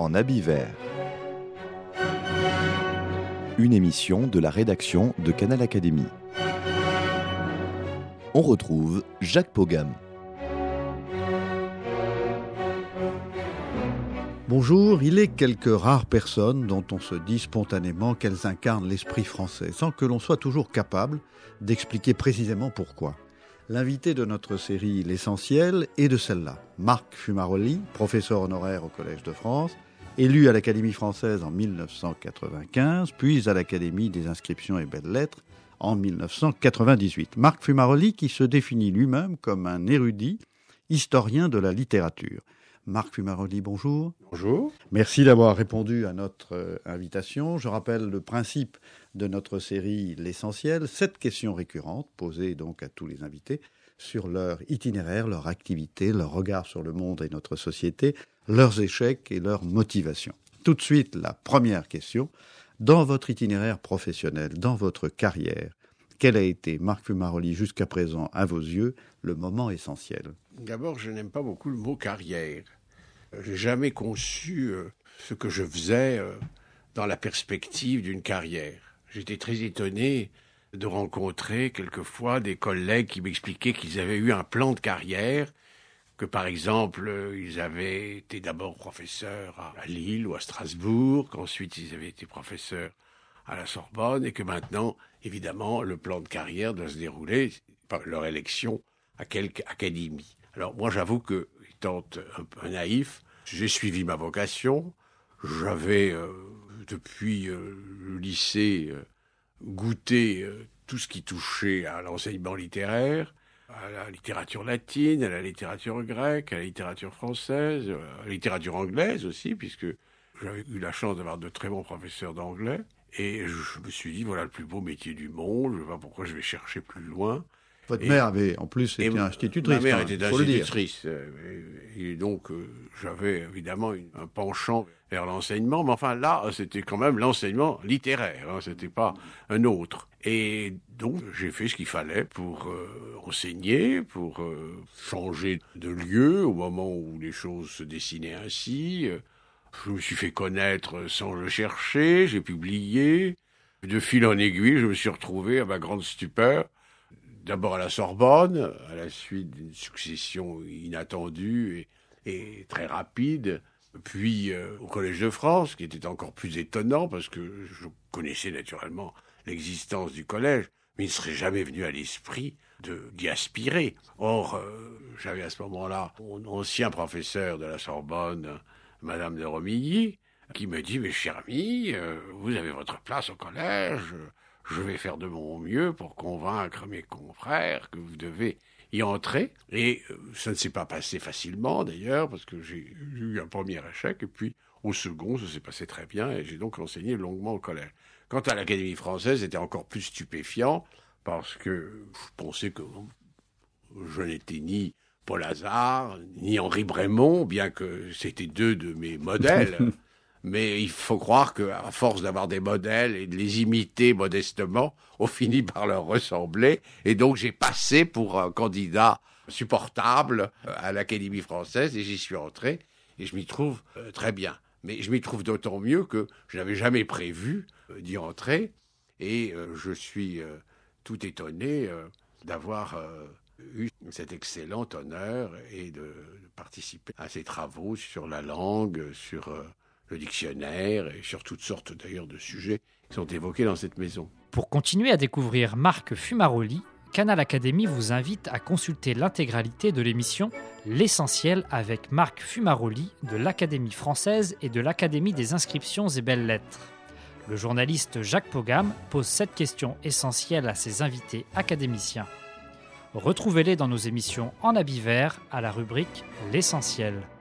en habit vert. Une émission de la rédaction de Canal Académie. On retrouve Jacques Pogam. Bonjour, il est quelques rares personnes dont on se dit spontanément qu'elles incarnent l'esprit français, sans que l'on soit toujours capable d'expliquer précisément pourquoi. L'invité de notre série L'Essentiel est de celle-là. Marc Fumaroli, professeur honoraire au Collège de France, élu à l'Académie française en 1995, puis à l'Académie des inscriptions et belles-lettres en 1998. Marc Fumaroli qui se définit lui-même comme un érudit, historien de la littérature. Marc Fumaroli, bonjour. Bonjour. Merci d'avoir répondu à notre invitation. Je rappelle le principe de notre série L'Essentiel, 7 questions récurrentes posées donc à tous les invités sur leur itinéraire, leur activité, leur regard sur le monde et notre société, leurs échecs et leurs motivations. Tout de suite, la première question. Dans votre itinéraire professionnel, dans votre carrière, quel a été, Marc Fumaroli, jusqu'à présent, à vos yeux, le moment essentiel ? D'abord, je n'aime pas beaucoup le mot carrière. Je n'ai jamais conçu ce que je faisais dans la perspective d'une carrière. J'étais très étonné de rencontrer quelquefois des collègues qui m'expliquaient qu'ils avaient eu un plan de carrière, que par exemple, ils avaient été d'abord professeurs à Lille ou à Strasbourg, qu'ensuite ils avaient été professeurs à la Sorbonne, et que maintenant, évidemment, le plan de carrière doit se dérouler par leur élection à quelque académie. Alors moi, j'avoue que, étant un peu naïf, j'ai suivi ma vocation. J'avais, depuis le lycée, goûté tout ce qui touchait à l'enseignement littéraire, à la littérature latine, à la littérature grecque, à la littérature française, à la littérature anglaise aussi, puisque j'avais eu la chance d'avoir de très bons professeurs d'anglais. Et je me suis dit, voilà le plus beau métier du monde, je ne sais pas pourquoi je vais chercher plus loin. Votre mère avait, en plus, été institutrice. Ma mère était institutrice. Et donc, j'avais évidemment un penchant vers l'enseignement. Mais enfin, là, c'était quand même l'enseignement littéraire. Hein, c'était pas un autre. Et donc, j'ai fait ce qu'il fallait pour enseigner, pour changer de lieu au moment où les choses se dessinaient ainsi. Je me suis fait connaître sans le chercher, j'ai publié. De fil en aiguille, je me suis retrouvé à ma grande stupeur, d'abord à la Sorbonne, à la suite d'une succession inattendue et très rapide, puis au Collège de France, qui était encore plus étonnant, parce que je connaissais naturellement l'existence du collège, mais il ne serait jamais venu à l'esprit d'y aspirer. Or, j'avais à ce moment-là mon ancien professeur de la Sorbonne, Madame de Romilly, qui me dit « Mais cher ami, vous avez votre place au collège, je vais faire de mon mieux pour convaincre mes confrères que vous devez y entrer. » Et ça ne s'est pas passé facilement d'ailleurs, parce que j'ai eu un premier échec, et puis au second, ça s'est passé très bien, et j'ai donc enseigné longuement au collège. Quant à l'Académie française, c'était encore plus stupéfiant, parce que je pensais que je n'étais ni Paul Hazard, ni Henri Brémond, bien que c'était 2 de mes modèles. Mais il faut croire qu'à force d'avoir des modèles et de les imiter modestement, on finit par leur ressembler. Et donc j'ai passé pour un candidat supportable à l'Académie française et j'y suis entré. Et je m'y trouve très bien. Mais je m'y trouve d'autant mieux que je n'avais jamais prévu d'y entrer. Et je suis tout étonné d'avoir eu cet excellent honneur et de participer à ces travaux sur la langue, sur le dictionnaire et sur toutes sortes d'ailleurs de sujets qui sont évoqués dans cette maison. Pour continuer à découvrir Marc Fumaroli, Canal Académie vous invite à consulter l'intégralité de l'émission L'Essentiel avec Marc Fumaroli de l'Académie française et de l'Académie des inscriptions et belles-lettres. Le journaliste Jacques Pogam pose 7 questions essentielles à ses invités académiciens. Retrouvez-les dans nos émissions en habit vert à la rubrique L'Essentiel.